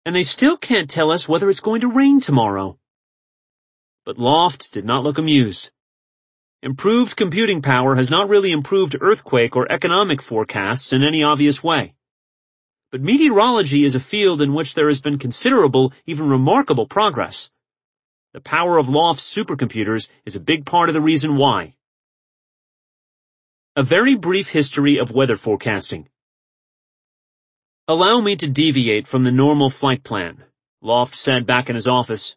And they still can't tell us whether it's going to rain tomorrow. But Loft did not look amused. Improved computing power has not really improved earthquake or economic forecasts in any obvious way. But meteorology is a field in which there has been considerable, even remarkable progress. The power of Loft's supercomputers is a big part of the reason why. A very brief history of weather forecasting. Allow me to deviate from the normal flight plan, Loft said back in his office.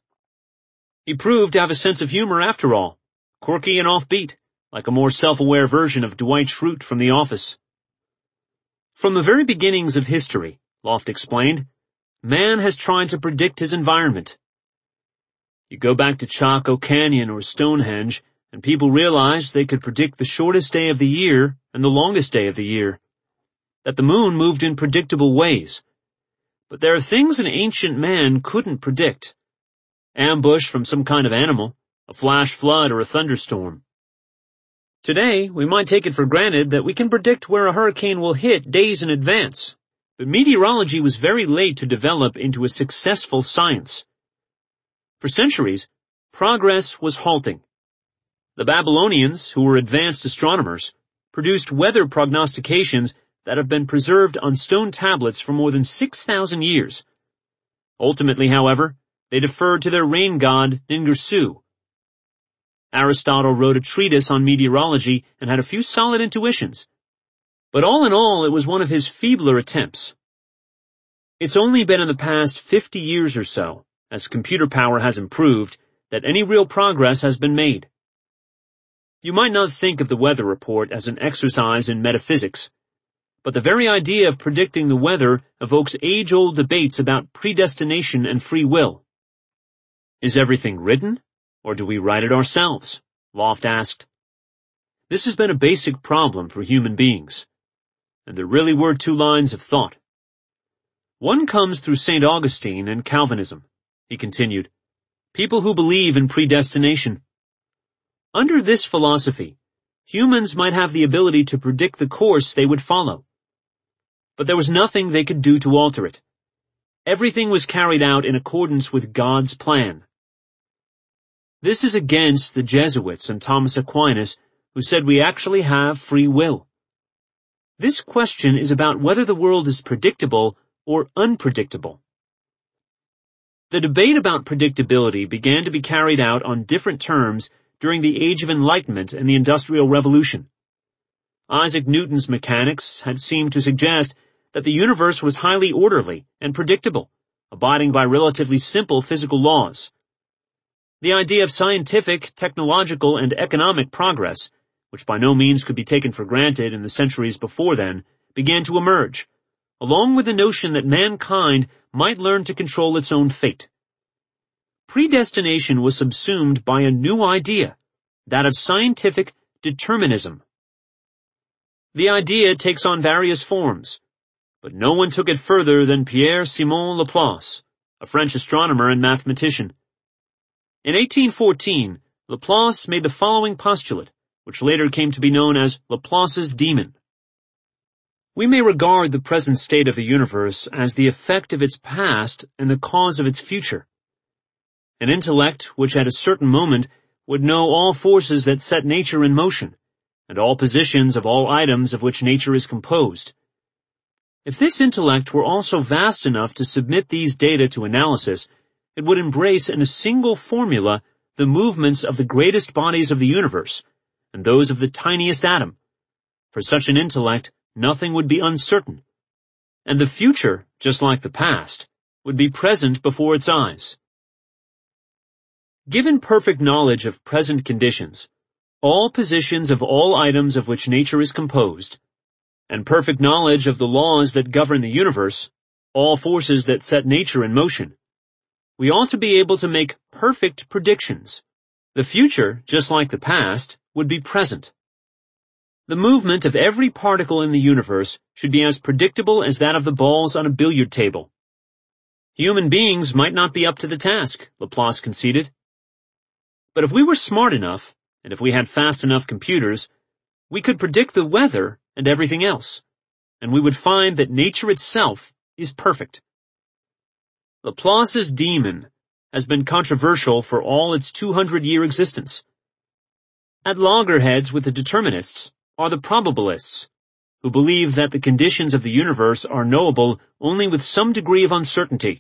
He proved to have a sense of humor after all, quirky and offbeat, like a more self-aware version of Dwight Schrute from The Office. From the very beginnings of history, Loft explained, man has tried to predict his environment. You go back to Chaco Canyon or Stonehenge, and people realized they could predict the shortest day of the year and the longest day of the year, that the moon moved in predictable ways. But there are things an ancient man couldn't predict. Ambush from some kind of animal, a flash flood, or a thunderstorm. Today, we might take it for granted that we can predict where a hurricane will hit days in advance, but meteorology was very late to develop into a successful science. For centuries, progress was halting. The Babylonians, who were advanced astronomers, produced weather prognostications that have been preserved on stone tablets for more than 6,000 years. Ultimately, however, they deferred to their rain god, Ningersu. Aristotle wrote a treatise on meteorology and had a few solid intuitions. But all in all, it was one of his feebler attempts. It's only been in the past 50 years or so, as computer power has improved, that any real progress has been made. You might not think of the weather report as an exercise in metaphysics, but the very idea of predicting the weather evokes age-old debates about predestination and free will. Is everything written, or do we write it ourselves? Loft asked. This has been a basic problem for human beings, and there really were two lines of thought. One comes through St. Augustine and Calvinism, he continued, people who believe in predestination. Under this philosophy, humans might have the ability to predict the course they would follow. But there was nothing they could do to alter it. Everything was carried out in accordance with God's plan. This is against the Jesuits and Thomas Aquinas, who said we actually have free will. This question is about whether the world is predictable or unpredictable. The debate about predictability began to be carried out on different terms during the Age of Enlightenment and the Industrial Revolution. Isaac Newton's mechanics had seemed to suggest that the universe was highly orderly and predictable, abiding by relatively simple physical laws. The idea of scientific, technological, and economic progress, which by no means could be taken for granted in the centuries before then, began to emerge, along with the notion that mankind might learn to control its own fate. Predestination was subsumed by a new idea, that of scientific determinism. The idea takes on various forms, but no one took it further than Pierre-Simon Laplace, a French astronomer and mathematician. In 1814, Laplace made the following postulate, which later came to be known as Laplace's demon. We may regard the present state of the universe as the effect of its past and the cause of its future. An intellect which at a certain moment would know all forces that set nature in motion, and all positions of all items of which nature is composed. If this intellect were also vast enough to submit these data to analysis, it would embrace in a single formula the movements of the greatest bodies of the universe, and those of the tiniest atom. For such an intellect, nothing would be uncertain, and the future, just like the past, would be present before its eyes. Given perfect knowledge of present conditions, all positions of all items of which nature is composed, and perfect knowledge of the laws that govern the universe, all forces that set nature in motion, we ought to be able to make perfect predictions. The future, just like the past, would be present. The movement of every particle in the universe should be as predictable as that of the balls on a billiard table. Human beings might not be up to the task, Laplace conceded. But if we were smart enough, and if we had fast enough computers, we could predict the weather and everything else, and we would find that nature itself is perfect. Laplace's demon has been controversial for all its 200-year existence. At loggerheads with the determinists are the probabilists, who believe that the conditions of the universe are knowable only with some degree of uncertainty.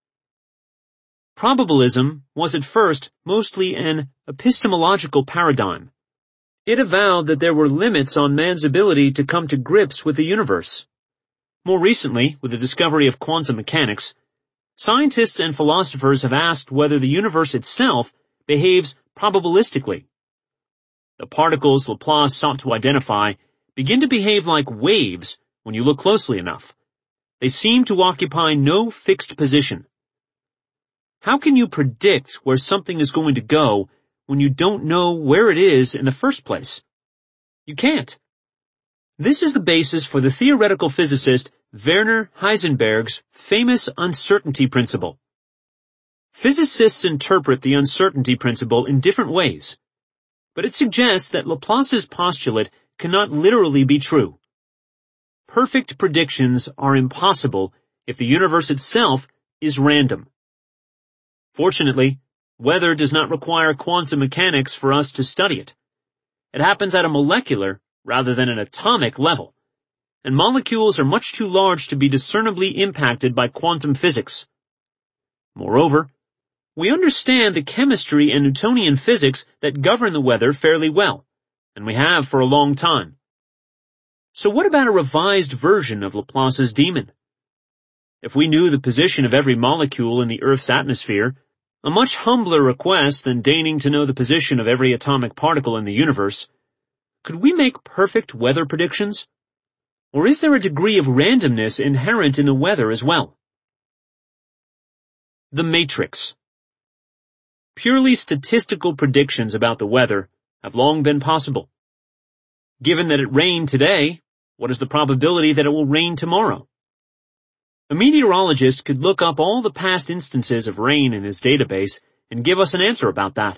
Probabilism was at first mostly an epistemological paradigm. It avowed that there were limits on man's ability to come to grips with the universe. More recently, with the discovery of quantum mechanics, scientists and philosophers have asked whether the universe itself behaves probabilistically. The particles Laplace sought to identify begin to behave like waves when you look closely enough. They seem to occupy no fixed position. How can you predict where something is going to go when you don't know where it is in the first place? You can't. This is the basis for the theoretical physicist Werner Heisenberg's famous uncertainty principle. Physicists interpret the uncertainty principle in different ways, but it suggests that Laplace's postulate cannot literally be true. Perfect predictions are impossible if the universe itself is random. Fortunately, weather does not require quantum mechanics for us to study it. It happens at a molecular rather than an atomic level, and molecules are much too large to be discernibly impacted by quantum physics. Moreover, we understand the chemistry and Newtonian physics that govern the weather fairly well, and we have for a long time. So what about a revised version of Laplace's demon? If we knew the position of every molecule in the Earth's atmosphere, a much humbler request than deigning to know the position of every atomic particle in the universe, could we make perfect weather predictions? Or is there a degree of randomness inherent in the weather as well? The Matrix. Purely statistical predictions about the weather have long been possible. Given that it rained today, what is the probability that it will rain tomorrow? A meteorologist could look up all the past instances of rain in his database and give us an answer about that.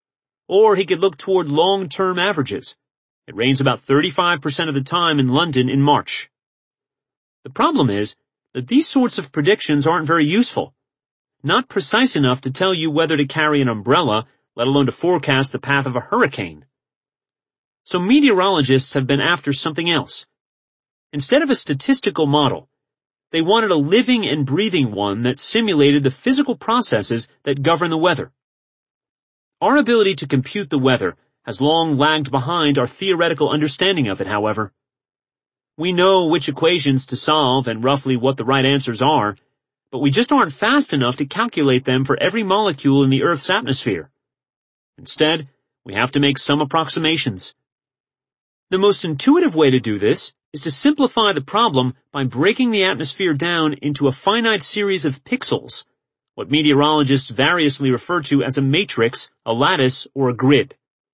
Or he could look toward long-term averages. It rains about 35% of the time in London in March. The problem is that these sorts of predictions aren't very useful, not precise enough to tell you whether to carry an umbrella, let alone to forecast the path of a hurricane. So meteorologists have been after something else. Instead of a statistical model, they wanted a living and breathing one that simulated the physical processes that govern the weather. Our ability to compute the weather has long lagged behind our theoretical understanding of it, however. We know which equations to solve and roughly what the right answers are, but we just aren't fast enough to calculate them for every molecule in the Earth's atmosphere. Instead, we have to make some approximations. The most intuitive way to do this is to simplify the problem by breaking the atmosphere down into a finite series of pixels, what meteorologists variously refer to as a matrix, a lattice, or a grid.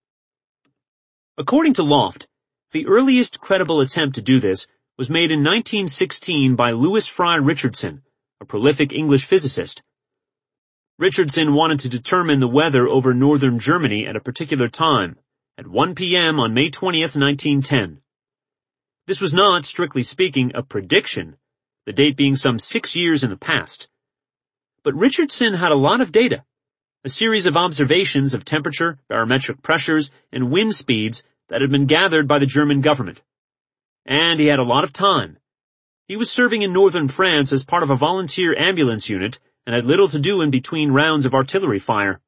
According to Loft, the earliest credible attempt to do this was made in 1916 by Louis Fry Richardson, a prolific English physicist. Richardson wanted to determine the weather over northern Germany at a particular time, at 1 p.m. on May 20th, 1910. This was not, strictly speaking, a prediction, the date being some 6 years in the past. But Richardson had a lot of data, a series of observations of temperature, barometric pressures, and wind speeds that had been gathered by the German government. And he had a lot of time. He was serving in northern France as part of a volunteer ambulance unit and had little to do in between rounds of artillery fire.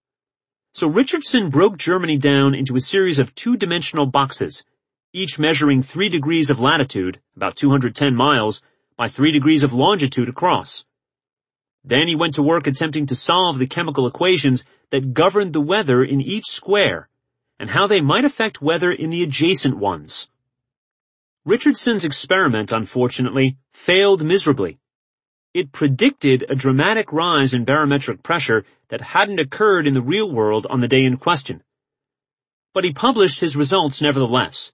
So Richardson broke Germany down into a series of two-dimensional boxes, each measuring 3 degrees of latitude, about 210 miles, by 3 degrees of longitude across. Then he went to work attempting to solve the chemical equations that governed the weather in each square, and how they might affect weather in the adjacent ones. Richardson's experiment, unfortunately, failed miserably. It predicted a dramatic rise in barometric pressure that hadn't occurred in the real world on the day in question. But he published his results nevertheless.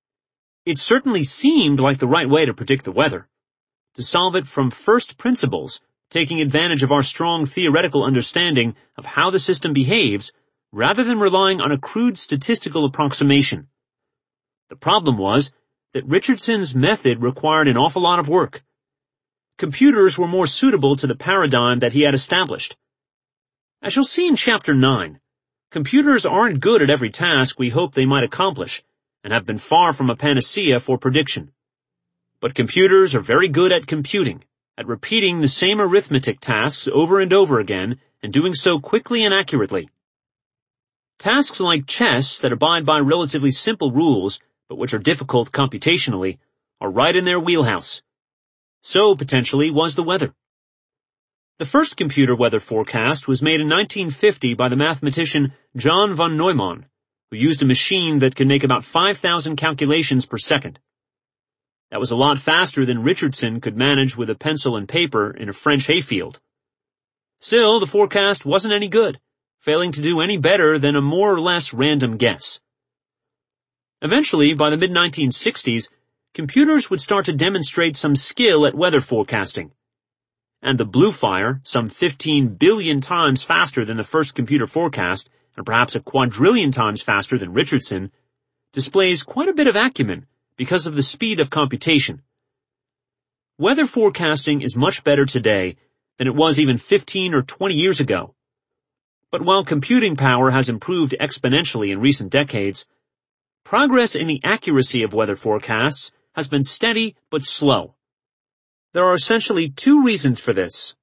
It certainly seemed like the right way to predict the weather, to solve it from first principles, taking advantage of our strong theoretical understanding of how the system behaves, rather than relying on a crude statistical approximation. The problem was that Richardson's method required an awful lot of work. computers were more suitable to the paradigm that he had established. As you'll see in Chapter 9, computers aren't good at every task we hope they might accomplish, and have been far from a panacea for prediction. But computers are very good at computing, at repeating the same arithmetic tasks over and over again, and doing so quickly and accurately. Tasks like chess that abide by relatively simple rules, but which are difficult computationally, are right in their wheelhouse. So, potentially, was the weather. The first computer weather forecast was made in 1950 by the mathematician John von Neumann, who used a machine that could make about 5,000 calculations per second. That was a lot faster than Richardson could manage with a pencil and paper in a French hayfield. Still, the forecast wasn't any good, failing to do any better than a more or less random guess. Eventually, by the mid-1960s, computers would start to demonstrate some skill at weather forecasting. And the Bluefire, some 15 billion times faster than the first computer forecast, and perhaps a quadrillion times faster than Richardson, displays quite a bit of acumen because of the speed of computation. Weather forecasting is much better today than it was even 15 or 20 years ago. But while computing power has improved exponentially in recent decades, progress in the accuracy of weather forecasts has been steady but slow. There are essentially two reasons for this.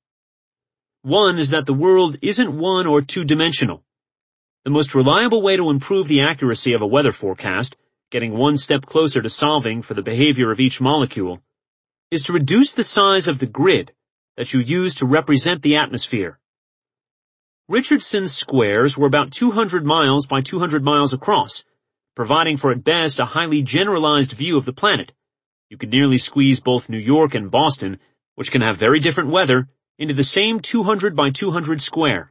One is that the world isn't one- or two-dimensional. The most reliable way to improve the accuracy of a weather forecast, getting one step closer to solving for the behavior of each molecule, is to reduce the size of the grid that you use to represent the atmosphere. Richardson's squares were about 200 miles by 200 miles across, providing for at best a highly generalized view of the planet. You could nearly squeeze both New York and Boston, which can have very different weather, into the same 200 by 200 square.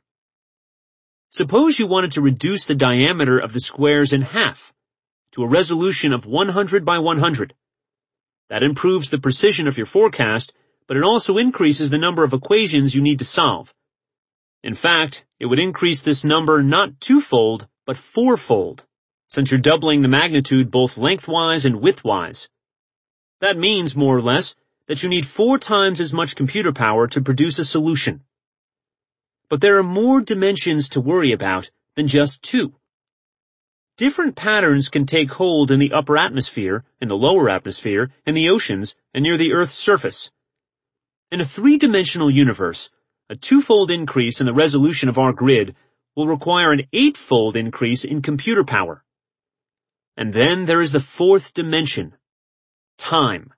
Suppose you wanted to reduce the diameter of the squares in half, to a resolution of 100 by 100. That improves the precision of your forecast, but it also increases the number of equations you need to solve. In fact, it would increase this number not twofold, but fourfold, since you're doubling the magnitude both lengthwise and widthwise. That means, more or less, that you need 4 times as much computer power to produce a solution. But there are more dimensions to worry about than just 2. Different patterns can take hold in the upper atmosphere, in the lower atmosphere, in the oceans, and near the Earth's surface. In a 3-dimensional universe, a 2-fold increase in the resolution of our grid will require an 8-fold increase in computer power. And then there is the 4th dimension. Time.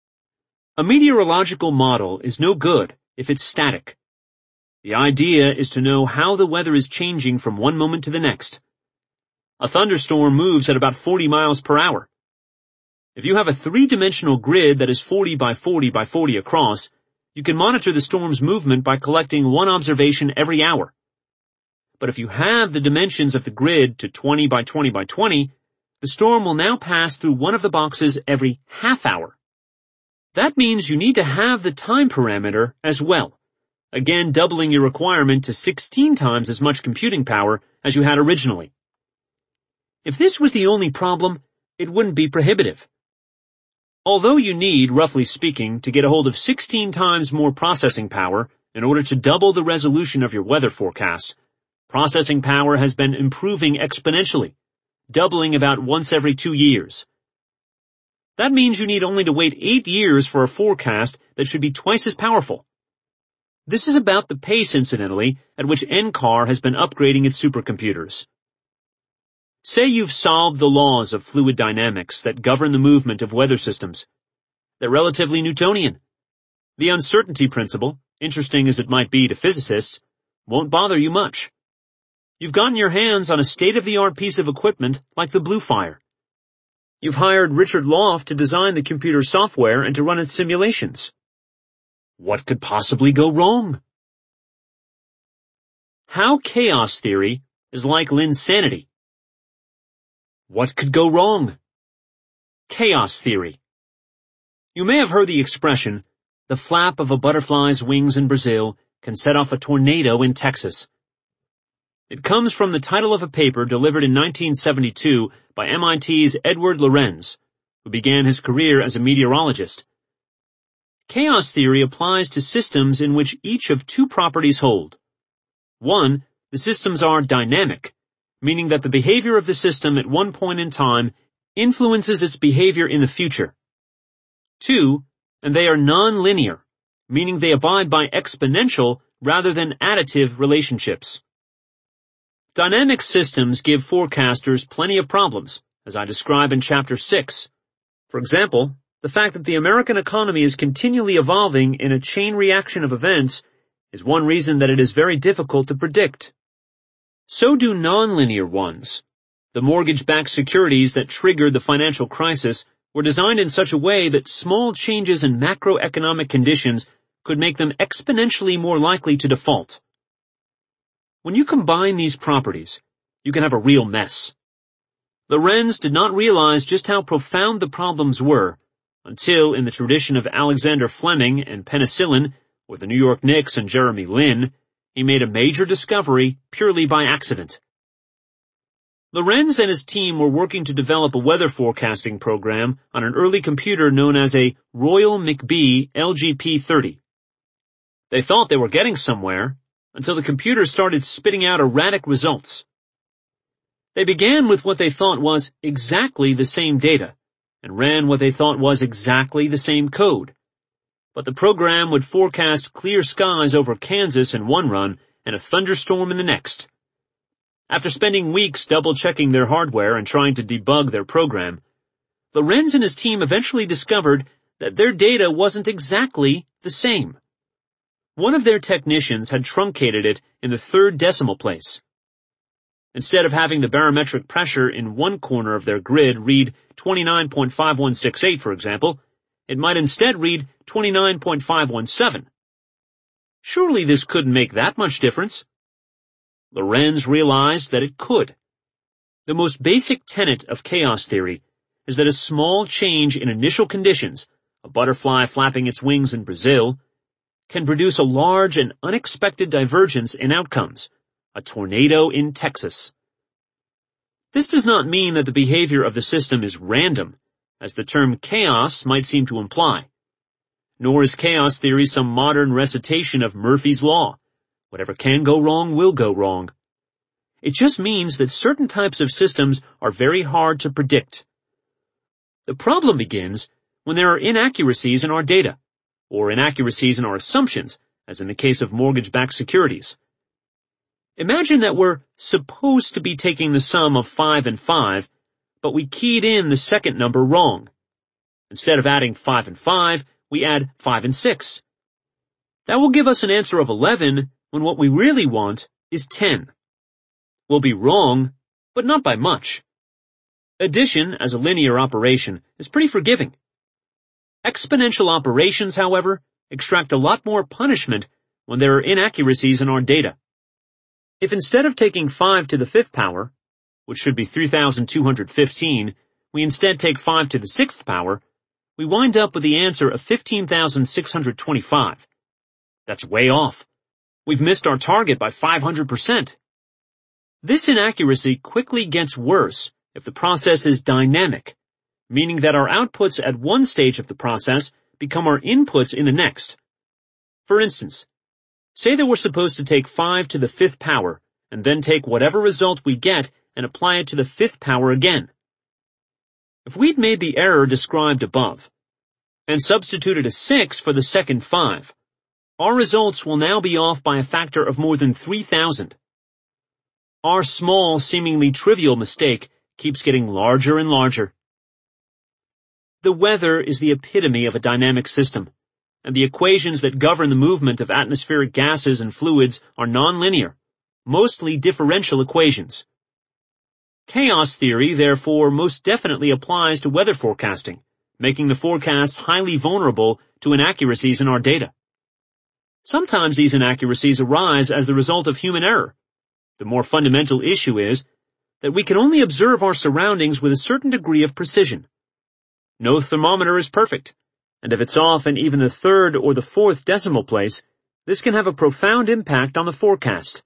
A meteorological model is no good if it's static. The idea is to know how the weather is changing from one moment to the next. A thunderstorm moves at about 40 miles per hour. If you have a 3-dimensional grid that is 40 by 40 by 40 across, you can monitor the storm's movement by collecting one observation every hour. But if you have the dimensions of the grid to 20 by 20 by 20, the storm will now pass through one of the boxes every half hour. That means you need to have the time parameter as well, again doubling your requirement to 16 times as much computing power as you had originally. If this was the only problem, it wouldn't be prohibitive. Although you need, roughly speaking, to get a hold of 16 times more processing power in order to double the resolution of your weather forecast, processing power has been improving exponentially, doubling about once every 2 years. That means you need only to wait 8 years for a forecast that should be twice as powerful. This is about the pace, incidentally, at which NCAR has been upgrading its supercomputers. Say you've solved the laws of fluid dynamics that govern the movement of weather systems. They're relatively Newtonian. The uncertainty principle, interesting as it might be to physicists, won't bother you much. You've gotten your hands on a state-of-the-art piece of equipment like the Bluefire. You've hired Richard Loft to design the computer software and to run its simulations. What could possibly go wrong? How chaos theory is like Linsanity. What could go wrong? Chaos theory. You may have heard the expression, the flap of a butterfly's wings in Brazil can set off a tornado in Texas. It comes from the title of a paper delivered in 1972 by MIT's Edward Lorenz, who began his career as a meteorologist. Chaos theory applies to systems in which each of two properties hold. 1. The systems are dynamic, meaning that the behavior of the system at one point in time influences its behavior in the future. 2. And they are non-linear, meaning they abide by exponential rather than additive relationships. Dynamic systems give forecasters plenty of problems, as I describe in Chapter 6. For example, the fact that the American economy is continually evolving in a chain reaction of events is one reason that it is very difficult to predict. So do nonlinear ones. The mortgage-backed securities that triggered the financial crisis were designed in such a way that small changes in macroeconomic conditions could make them exponentially more likely to default. When you combine these properties, you can have a real mess. Lorenz did not realize just how profound the problems were until, in the tradition of Alexander Fleming and penicillin, or the New York Knicks and Jeremy Lin, he made a major discovery purely by accident. Lorenz and his team were working to develop a weather forecasting program on an early computer known as a Royal McBee LGP30. They thought they were getting somewhere until the computer started spitting out erratic results. They began with what they thought was exactly the same data and ran what they thought was exactly the same code. But the program would forecast clear skies over Kansas in one run and a thunderstorm in the next. After spending weeks double-checking their hardware and trying to debug their program, Lorenz and his team eventually discovered that their data wasn't exactly the same. One of their technicians had truncated it in the third decimal place. Instead of having the barometric pressure in one corner of their grid read 29.5168, for example, it might instead read 29.517. Surely this couldn't make that much difference. Lorenz realized that it could. The most basic tenet of chaos theory is that a small change in initial conditions, a butterfly flapping its wings in Brazil, can produce a large and unexpected divergence in outcomes, a tornado in Texas. This does not mean that the behavior of the system is random, as the term chaos might seem to imply. Nor is chaos theory some modern recitation of Murphy's Law. Whatever can go wrong will go wrong. It just means that certain types of systems are very hard to predict. The problem begins when there are inaccuracies in our data, or inaccuracies in our assumptions, as in the case of mortgage-backed securities. Imagine that we're supposed to be taking the sum of 5 and 5, but we keyed in the second number wrong. Instead of adding 5 and 5, we add 5 and 6. That will give us an answer of 11 when what we really want is 10. We'll be wrong, but not by much. Addition, as a linear operation, is pretty forgiving. Exponential operations, however, extract a lot more punishment when there are inaccuracies in our data. If instead of taking 5 to the 5th power, which should be 3,215, we instead take 5 to the 6th power, we wind up with the answer of 15,625. That's way off. We've missed our target by 500%. This inaccuracy quickly gets worse if the process is dynamic, meaning that our outputs at one stage of the process become our inputs in the next. For instance, say that we're supposed to take 5 to the 5th power and then take whatever result we get and apply it to the 5th power again. If we'd made the error described above and substituted a 6 for the second 5, our results will now be off by a factor of more than 3,000. Our small, seemingly trivial mistake keeps getting larger and larger. The weather is the epitome of a dynamic system, and the equations that govern the movement of atmospheric gases and fluids are nonlinear, mostly differential equations. Chaos theory, therefore, most definitely applies to weather forecasting, making the forecasts highly vulnerable to inaccuracies in our data. Sometimes these inaccuracies arise as the result of human error. The more fundamental issue is that we can only observe our surroundings with a certain degree of precision. No thermometer is perfect, and if it's off in even the 3rd or the 4th decimal place, this can have a profound impact on the forecast.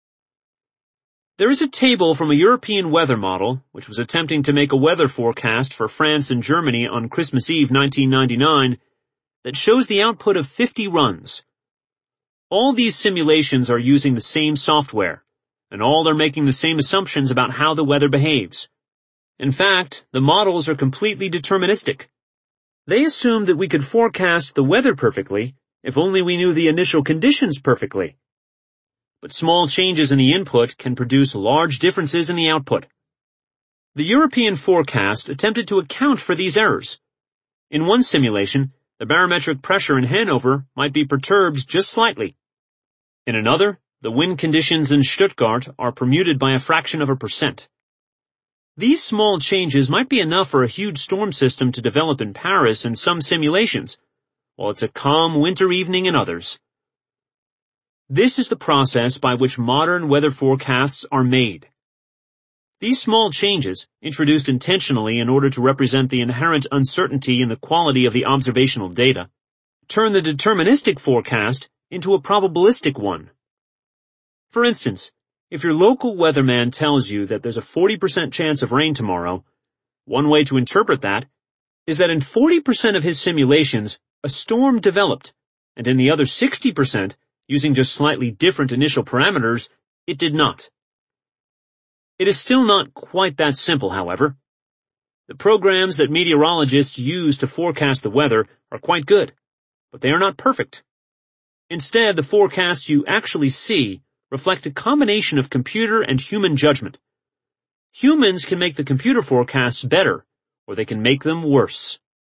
There is a table from a European weather model, which was attempting to make a weather forecast for France and Germany on Christmas Eve 1999, that shows the output of 50 runs. All these simulations are using the same software, and all are making the same assumptions about how the weather behaves. In fact, the models are completely deterministic. They assume that we could forecast the weather perfectly if only we knew the initial conditions perfectly. But small changes in the input can produce large differences in the output. The European forecast attempted to account for these errors. In one simulation, the barometric pressure in Hanover might be perturbed just slightly. In another, the wind conditions in Stuttgart are permuted by a fraction of a percent. These small changes might be enough for a huge storm system to develop in Paris in some simulations, while it's a calm winter evening in others. This is the process by which modern weather forecasts are made. These small changes, introduced intentionally in order to represent the inherent uncertainty in the quality of the observational data, turn the deterministic forecast into a probabilistic one. For instance, if your local weatherman tells you that there's a 40% chance of rain tomorrow, one way to interpret that is that in 40% of his simulations, a storm developed, and in the other 60%, using just slightly different initial parameters, it did not. It is still not quite that simple, however. The programs that meteorologists use to forecast the weather are quite good, but they are not perfect. Instead, the forecasts you actually see reflect a combination of computer and human judgment. Humans can make the computer forecasts better, or they can make them worse.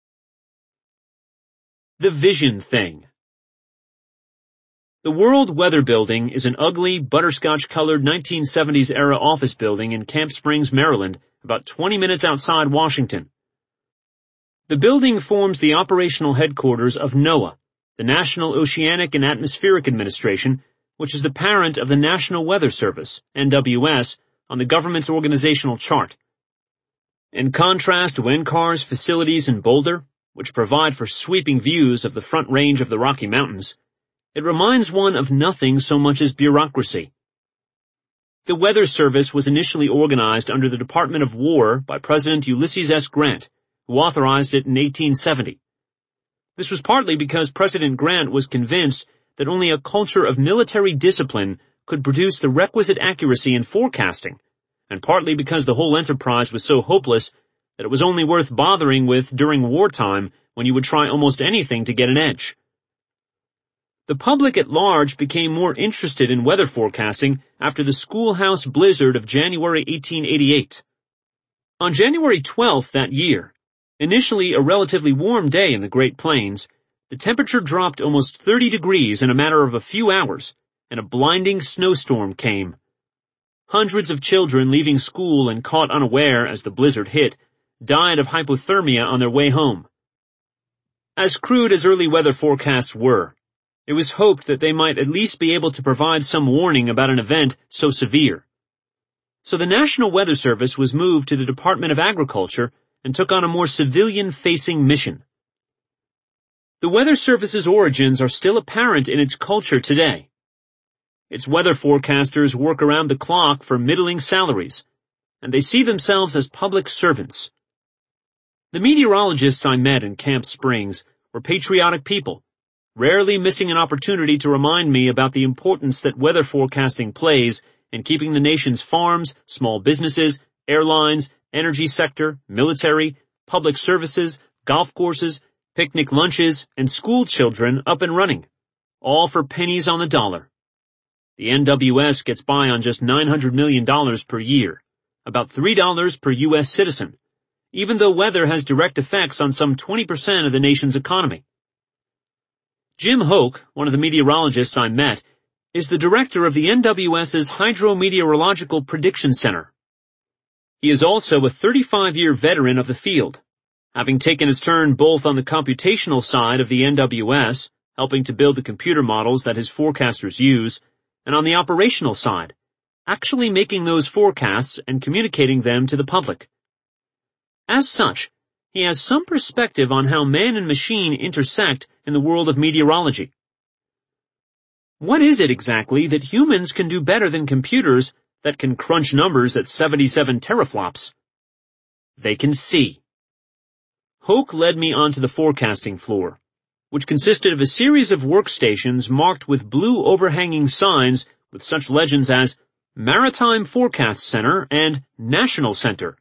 The vision thing. The World Weather Building is an ugly, butterscotch-colored 1970s-era office building in Camp Springs, Maryland, about 20 minutes outside Washington. The building forms the operational headquarters of NOAA, the National Oceanic and Atmospheric Administration, which is the parent of the National Weather Service, NWS, on the government's organizational chart. In contrast to NCAR's facilities in Boulder, which provide for sweeping views of the Front Range of the Rocky Mountains, it reminds one of nothing so much as bureaucracy. The Weather Service was initially organized under the Department of War by President Ulysses S. Grant, who authorized it in 1870. This was partly because President Grant was convinced that only a culture of military discipline could produce the requisite accuracy in forecasting, and partly because the whole enterprise was so hopeless that it was only worth bothering with during wartime when you would try almost anything to get an edge. The public at large became more interested in weather forecasting after the schoolhouse blizzard of January 1888. On January 12th that year, initially a relatively warm day in the Great Plains, the temperature dropped almost 30 degrees in a matter of a few hours, and a blinding snowstorm came. Hundreds of children leaving school and caught unaware as the blizzard hit died of hypothermia on their way home. As crude as early weather forecasts were, it was hoped that they might at least be able to provide some warning about an event so severe. So the National Weather Service was moved to the Department of Agriculture and took on a more civilian-facing mission. The Weather Service's origins are still apparent in its culture today. Its weather forecasters work around the clock for middling salaries, and they see themselves as public servants. The meteorologists I met in Camp Springs were patriotic people, rarely missing an opportunity to remind me about the importance that weather forecasting plays in keeping the nation's farms, small businesses, airlines, energy sector, military, public services, golf courses, picnic lunches, and school children up and running, all for pennies on the dollar. The NWS gets by on just $900 million per year, about $3 per U.S. citizen, even though weather has direct effects on some 20% of the nation's economy. Jim Hoke, one of the meteorologists I met, is the director of the NWS's Hydrometeorological Prediction Center. He is also a 35-year veteran of the field, having taken his turn both on the computational side of the NWS, helping to build the computer models that his forecasters use, and on the operational side, actually making those forecasts and communicating them to the public. As such, he has some perspective on how man and machine intersect in the world of meteorology. What is it exactly that humans can do better than computers that can crunch numbers at 77 teraflops? They can see. Hoke led me onto the forecasting floor. which consisted of a series of workstations marked with blue overhanging signs with such legends as Maritime Forecast Center and National Center.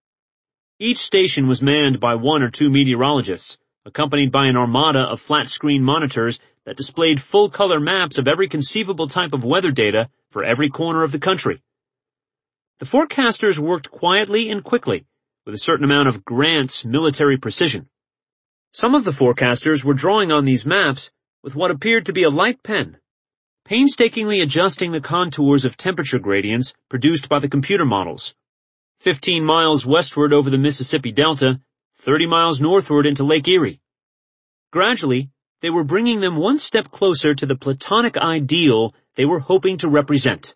Each station was manned by 1 or 2 meteorologists, accompanied by an armada of flat-screen monitors that displayed full-color maps of every conceivable type of weather data for every corner of the country. The forecasters worked quietly and quickly, with a certain amount of Grant's military precision. Some of the forecasters were drawing on these maps with what appeared to be a light pen, painstakingly adjusting the contours of temperature gradients produced by the computer models. 15 miles westward over the Mississippi Delta, 30 miles northward into Lake Erie. Gradually, they were bringing them one step closer to the platonic ideal they were hoping to represent.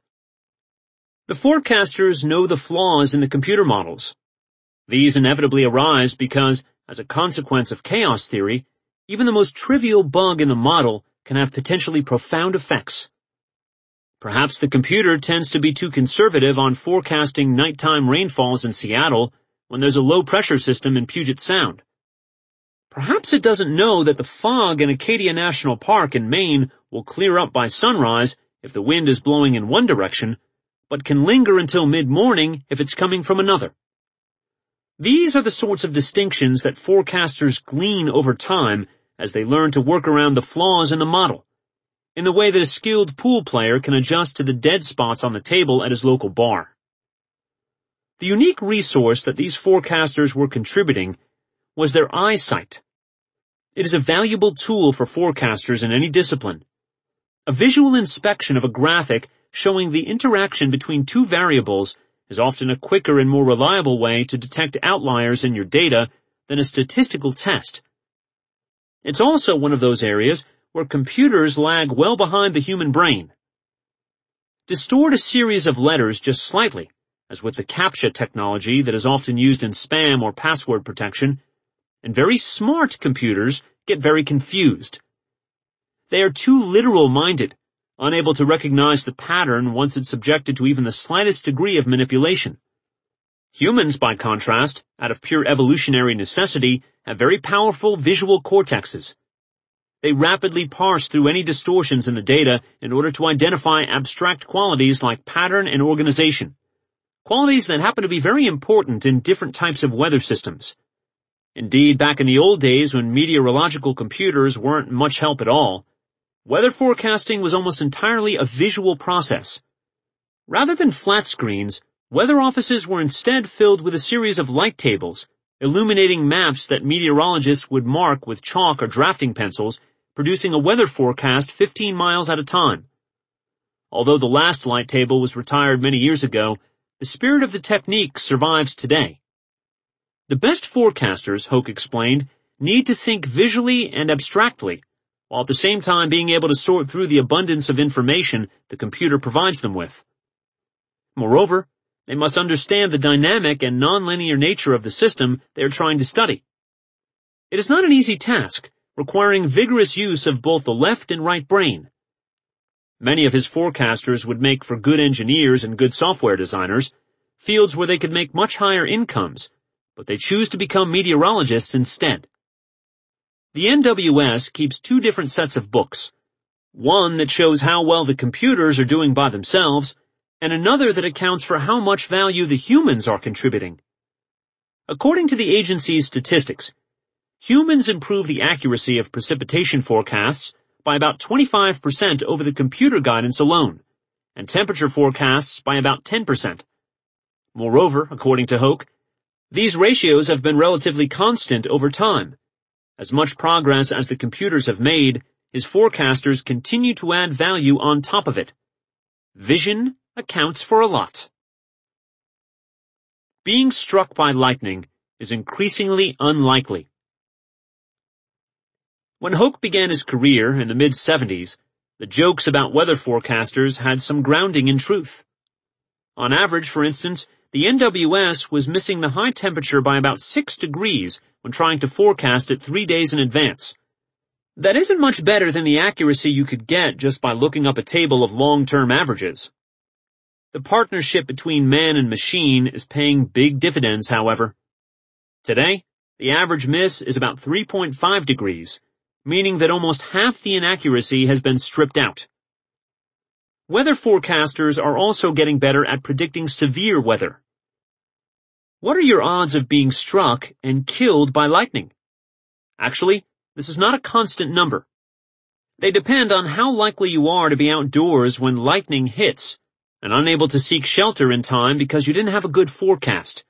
The forecasters know the flaws in the computer models. These inevitably arise because, as a consequence of chaos theory, even the most trivial bug in the model can have potentially profound effects. Perhaps the computer tends to be too conservative on forecasting nighttime rainfalls in Seattle when there's a low-pressure system in Puget Sound. Perhaps it doesn't know that the fog in Acadia National Park in Maine will clear up by sunrise if the wind is blowing in one direction, but can linger until mid-morning if it's coming from another. These are the sorts of distinctions that forecasters glean over time as they learn to work around the flaws in the model, in the way that a skilled pool player can adjust to the dead spots on the table at his local bar. The unique resource that these forecasters were contributing was their eyesight. It is a valuable tool for forecasters in any discipline. A visual inspection of a graphic showing the interaction between 2 variables is often a quicker and more reliable way to detect outliers in your data than a statistical test. It's also one of those areas where computers lag well behind the human brain. Distort a series of letters just slightly, as with the CAPTCHA technology that is often used in spam or password protection, and very smart computers get very confused. They are too literal-minded, unable to recognize the pattern once it's subjected to even the slightest degree of manipulation. Humans, by contrast, out of pure evolutionary necessity, have very powerful visual cortexes. They rapidly parse through any distortions in the data in order to identify abstract qualities like pattern and organization, qualities that happen to be very important in different types of weather systems. Indeed, back in the old days when meteorological computers weren't much help at all, weather forecasting was almost entirely a visual process. Rather than flat screens, weather offices were instead filled with a series of light tables, illuminating maps that meteorologists would mark with chalk or drafting pencils, producing a weather forecast 15 miles at a time. Although the last light table was retired many years ago, the spirit of the technique survives today. The best forecasters, Hoke explained, need to think visually and abstractly, while at the same time being able to sort through the abundance of information the computer provides them with. Moreover, they must understand the dynamic and nonlinear nature of the system they are trying to study. It is not an easy task, requiring vigorous use of both the left and right brain. Many of his forecasters would make for good engineers and good software designers, fields where they could make much higher incomes, but they choose to become meteorologists instead. The NWS keeps 2 different sets of books, one that shows how well the computers are doing by themselves, and another that accounts for how much value the humans are contributing. According to the agency's statistics, humans improve the accuracy of precipitation forecasts by about 25% over the computer guidance alone, and temperature forecasts by about 10%. Moreover, according to Hoke, these ratios have been relatively constant over time. As much progress as the computers have made, his forecasters continue to add value on top of it. Vision accounts for a lot. Being struck by lightning is increasingly unlikely. When Hoke began his career in the mid-70s, the jokes about weather forecasters had some grounding in truth. On average, for instance, the NWS was missing the high temperature by about 6 degrees when trying to forecast it 3 days in advance. That isn't much better than the accuracy you could get just by looking up a table of long-term averages. The partnership between man and machine is paying big dividends, however. Today, the average miss is about 3.5 degrees, meaning that almost half the inaccuracy has been stripped out. Weather forecasters are also getting better at predicting severe weather. What are your odds of being struck and killed by lightning? Actually, this is not a constant number. They depend on how likely you are to be outdoors when lightning hits and unable to seek shelter in time because you didn't have a good forecast.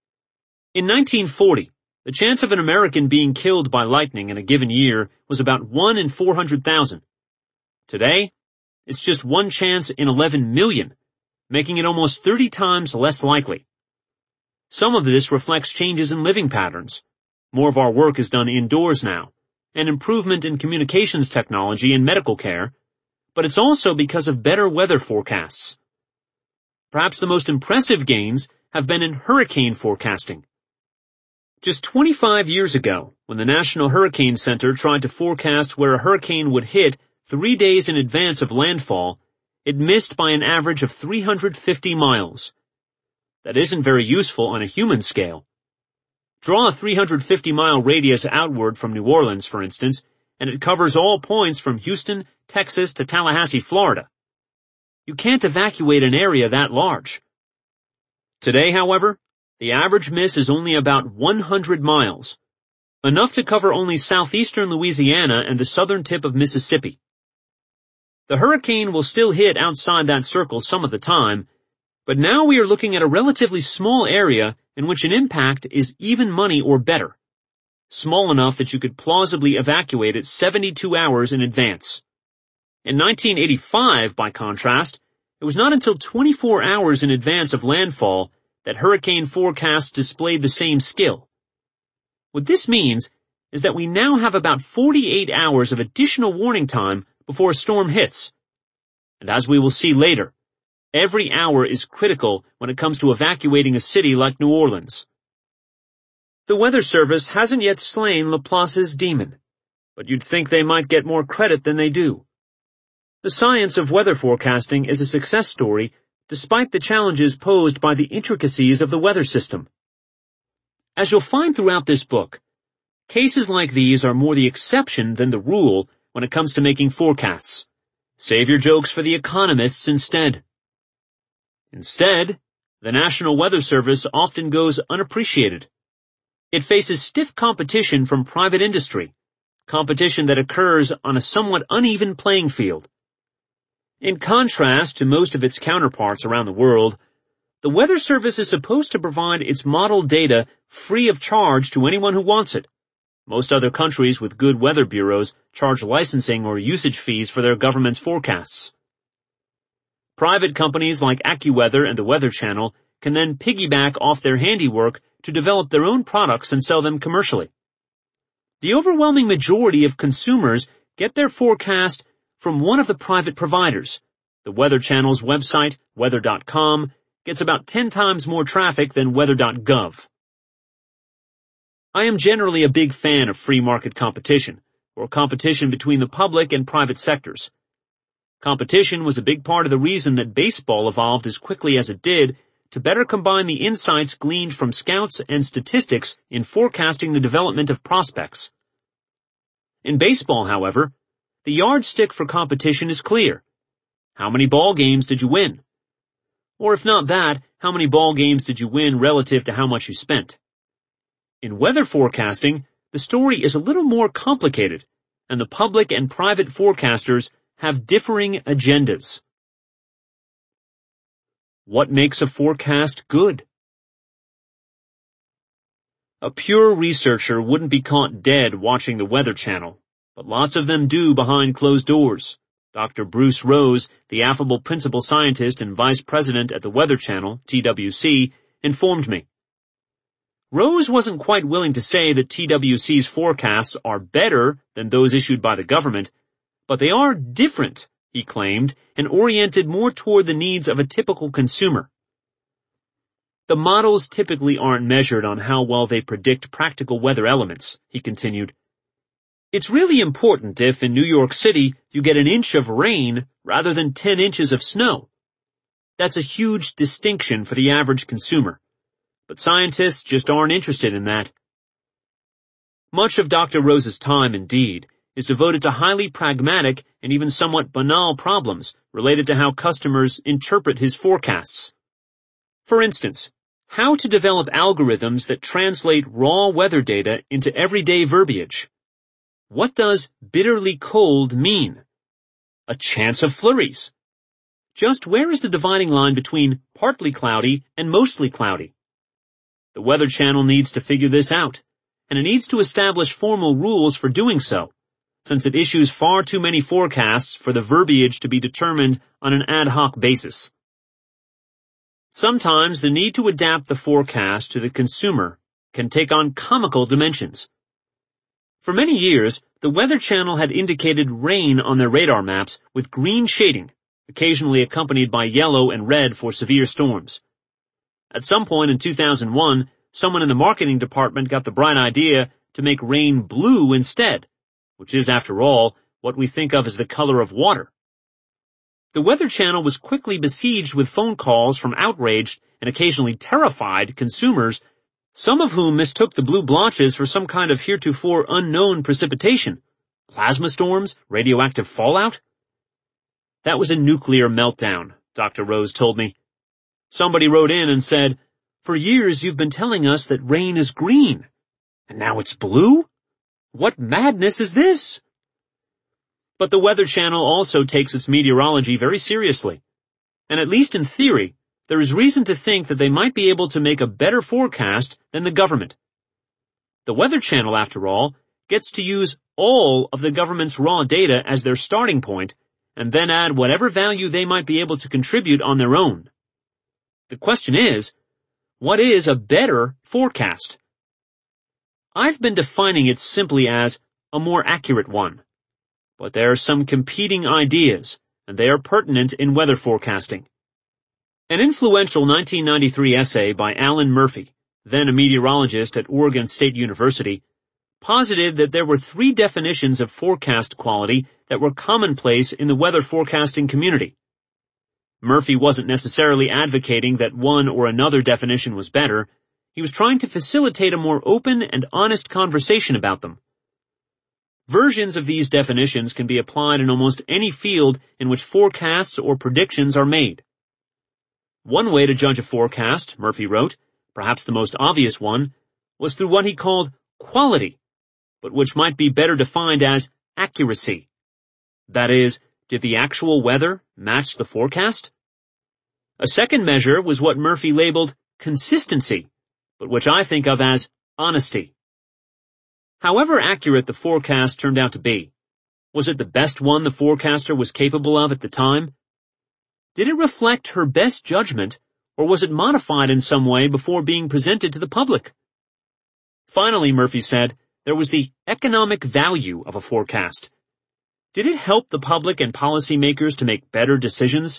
In 1940, the chance of an American being killed by lightning in a given year was about 1 in 400,000. Today, it's just 1 chance in 11 million, making it almost 30 times less likely. Some of this reflects changes in living patterns. More of our work is done indoors now, and improvement in communications technology and medical care, but it's also because of better weather forecasts. Perhaps the most impressive gains have been in hurricane forecasting. Just 25 years ago, when the National Hurricane Center tried to forecast where a hurricane would hit 3 days in advance of landfall, it missed by an average of 350 miles. That isn't very useful on a human scale. Draw a 350-mile radius outward from New Orleans, for instance, and it covers all points from Houston, Texas to Tallahassee, Florida. You can't evacuate an area that large. Today, however, the average miss is only about 100 miles, enough to cover only southeastern Louisiana and the southern tip of Mississippi. The hurricane will still hit outside that circle some of the time, but now we are looking at a relatively small area in which an impact is even money or better, small enough that you could plausibly evacuate it 72 hours in advance. In 1985, by contrast, it was not until 24 hours in advance of landfall that hurricane forecasts displayed the same skill. What this means is that we now have about 48 hours of additional warning time before a storm hits. And as we will see later, every hour is critical when it comes to evacuating a city like New Orleans. The Weather Service hasn't yet slain Laplace's demon, but you'd think they might get more credit than they do. The science of weather forecasting is a success story despite the challenges posed by the intricacies of the weather system. As you'll find throughout this book, cases like these are more the exception than the rule when it comes to making forecasts. Save your jokes for the economists instead. Instead, the National Weather Service often goes unappreciated. It faces stiff competition from private industry, competition that occurs on a somewhat uneven playing field. In contrast to most of its counterparts around the world, the Weather Service is supposed to provide its model data free of charge to anyone who wants it. Most other countries with good weather bureaus charge licensing or usage fees for their government's forecasts. Private companies like AccuWeather and the Weather Channel can then piggyback off their handiwork to develop their own products and sell them commercially. The overwhelming majority of consumers get their forecast from one of the private providers. The Weather Channel's website, weather.com, gets about 10 times more traffic than weather.gov. I am generally a big fan of free market competition, or competition between the public and private sectors. Competition was a big part of the reason that baseball evolved as quickly as it did to better combine the insights gleaned from scouts and statistics in forecasting the development of prospects. In baseball, however, the yardstick for competition is clear. How many ball games did you win? Or if not that, how many ball games did you win relative to how much you spent? In weather forecasting, the story is a little more complicated, and the public and private forecasters have differing agendas. What makes a forecast good? A pure researcher wouldn't be caught dead watching the Weather Channel, but lots of them do behind closed doors. Dr. Bruce Rose, the affable principal scientist and vice president at the Weather Channel, TWC, informed me. Rose wasn't quite willing to say that TWC's forecasts are better than those issued by the government, but they are different, he claimed, and oriented more toward the needs of a typical consumer. The models typically aren't measured on how well they predict practical weather elements, he continued. It's really important if in New York City you get an inch of rain rather than 10 inches of snow. That's a huge distinction for the average consumer. But scientists just aren't interested in that. Much of Dr. Rose's time, indeed, is devoted to highly pragmatic and even somewhat banal problems related to how customers interpret his forecasts. For instance, how to develop algorithms that translate raw weather data into everyday verbiage. What does bitterly cold mean? A chance of flurries. Just where is the dividing line between partly cloudy and mostly cloudy? The Weather Channel needs to figure this out, and it needs to establish formal rules for doing so, since it issues far too many forecasts for the verbiage to be determined on an ad hoc basis. Sometimes the need to adapt the forecast to the consumer can take on comical dimensions. For many years, the Weather Channel had indicated rain on their radar maps with green shading, occasionally accompanied by yellow and red for severe storms. At some point in 2001, someone in the marketing department got the bright idea to make rain blue instead, which is, after all, what we think of as the color of water. The Weather Channel was quickly besieged with phone calls from outraged and occasionally terrified consumers, some of whom mistook the blue blotches for some kind of heretofore unknown precipitation. Plasma storms? Radioactive fallout? That was a nuclear meltdown, Dr. Rose told me. Somebody wrote in and said, "For years you've been telling us that rain is green, and now it's blue? What madness is this?" But the Weather Channel also takes its meteorology very seriously, and at least in theory, there is reason to think that they might be able to make a better forecast than the government. The Weather Channel, after all, gets to use all of the government's raw data as their starting point, and then add whatever value they might be able to contribute on their own. The question is, what is a better forecast? I've been defining it simply as a more accurate one. But there are some competing ideas, and they are pertinent in weather forecasting. An influential 1993 essay by Alan Murphy, then a meteorologist at Oregon State University, posited that there were 3 definitions of forecast quality that were commonplace in the weather forecasting community. Murphy wasn't necessarily advocating that one or another definition was better. He was trying to facilitate a more open and honest conversation about them. Versions of these definitions can be applied in almost any field in which forecasts or predictions are made. One way to judge a forecast, Murphy wrote, perhaps the most obvious one, was through what he called quality, but which might be better defined as accuracy. That is, did the actual weather match the forecast? A second measure was what Murphy labeled consistency, but which I think of as honesty. However accurate the forecast turned out to be, was it the best one the forecaster was capable of at the time? Did it reflect her best judgment, or was it modified in some way before being presented to the public? Finally, Murphy said, there was the economic value of a forecast. Did it help the public and policymakers to make better decisions?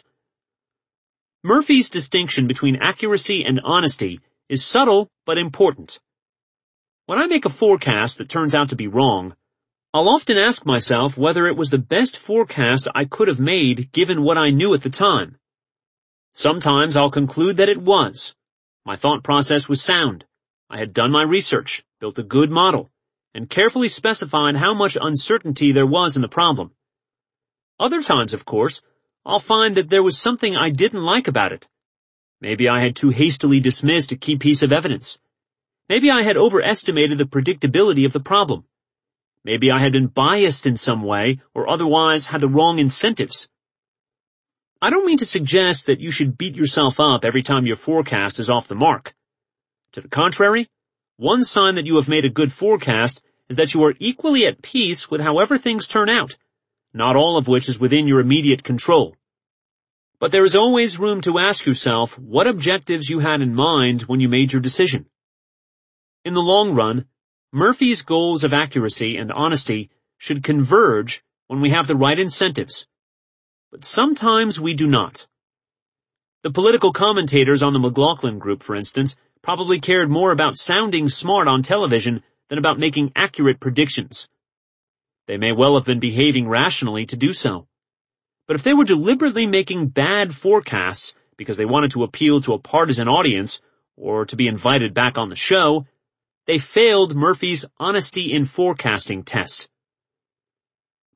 Murphy's distinction between accuracy and honesty is subtle but important. When I make a forecast that turns out to be wrong, I'll often ask myself whether it was the best forecast I could have made given what I knew at the time. Sometimes I'll conclude that it was. My thought process was sound. I had done my research, built a good model, and carefully specified how much uncertainty there was in the problem. Other times, of course, I'll find that there was something I didn't like about it. Maybe I had too hastily dismissed a key piece of evidence. Maybe I had overestimated the predictability of the problem. Maybe I had been biased in some way or otherwise had the wrong incentives. I don't mean to suggest that you should beat yourself up every time your forecast is off the mark. To the contrary, one sign that you have made a good forecast is that you are equally at peace with however things turn out, not all of which is within your immediate control. But there is always room to ask yourself what objectives you had in mind when you made your decision. In the long run, Murphy's goals of accuracy and honesty should converge when we have the right incentives. But sometimes we do not. The political commentators on the McLaughlin Group, for instance, probably cared more about sounding smart on television than about making accurate predictions. They may well have been behaving rationally to do so. But if they were deliberately making bad forecasts because they wanted to appeal to a partisan audience or to be invited back on the show, they failed Murphy's honesty in forecasting test.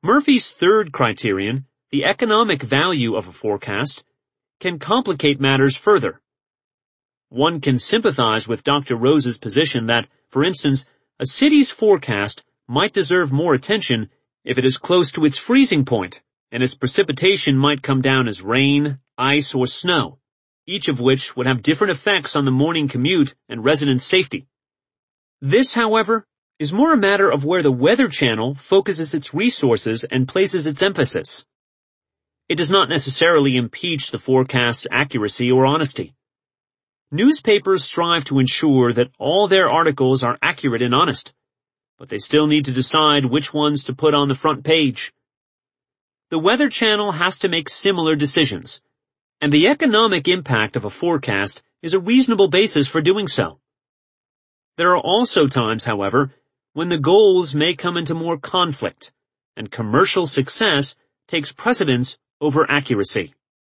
Murphy's third criterion, the economic value of a forecast, can complicate matters further. One can sympathize with Dr. Rose's position that, for instance, a city's forecast might deserve more attention if it is close to its freezing point, and its precipitation might come down as rain, ice, or snow, each of which would have different effects on the morning commute and resident safety. This, however, is more a matter of where the Weather Channel focuses its resources and places its emphasis. It does not necessarily impeach the forecast's accuracy or honesty. Newspapers strive to ensure that all their articles are accurate and honest, but they still need to decide which ones to put on the front page. The Weather Channel has to make similar decisions, and the economic impact of a forecast is a reasonable basis for doing so. There are also times, however, when the goals may come into more conflict, and commercial success takes precedence over accuracy.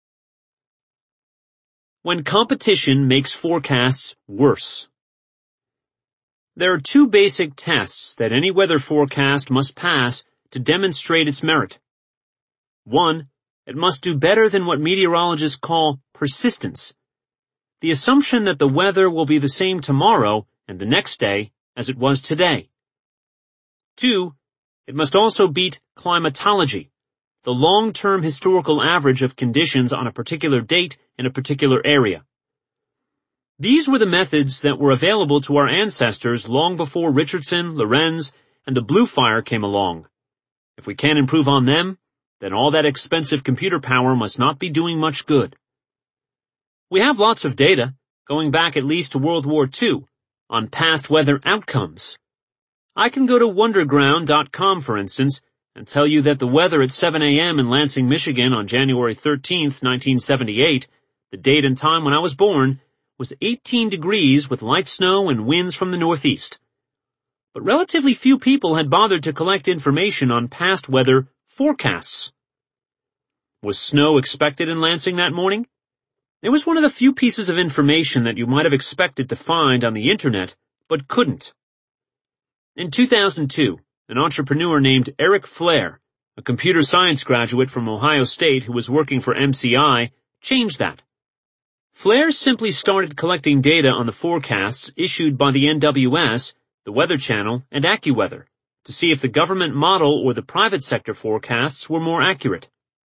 When competition makes forecasts worse. There are two basic tests that any weather forecast must pass to demonstrate its merit. One, it must do better than what meteorologists call persistence, the assumption that the weather will be the same tomorrow and the next day as it was today. Two, it must also beat climatology, the long-term historical average of conditions on a particular date in a particular area. These were the methods that were available to our ancestors long before Richardson, Lorenz, and the Blue Fire came along. If we can't improve on them, then all that expensive computer power must not be doing much good. We have lots of data, going back at least to World War II, on past weather outcomes. I can go to wonderground.com, for instance, and tell you that the weather at 7 a.m. in Lansing, Michigan on January 13th, 1978, the date and time when I was born, was 18 degrees with light snow and winds from the northeast. But relatively few people had bothered to collect information on past weather forecasts. Was snow expected in Lansing that morning? It was one of the few pieces of information that you might have expected to find on the internet, but couldn't. In 2002, an entrepreneur named Eric Flair, a computer science graduate from Ohio State who was working for MCI, changed that. Flair simply started collecting data on the forecasts issued by the NWS, the Weather Channel, and AccuWeather to see if the government model or the private sector forecasts were more accurate.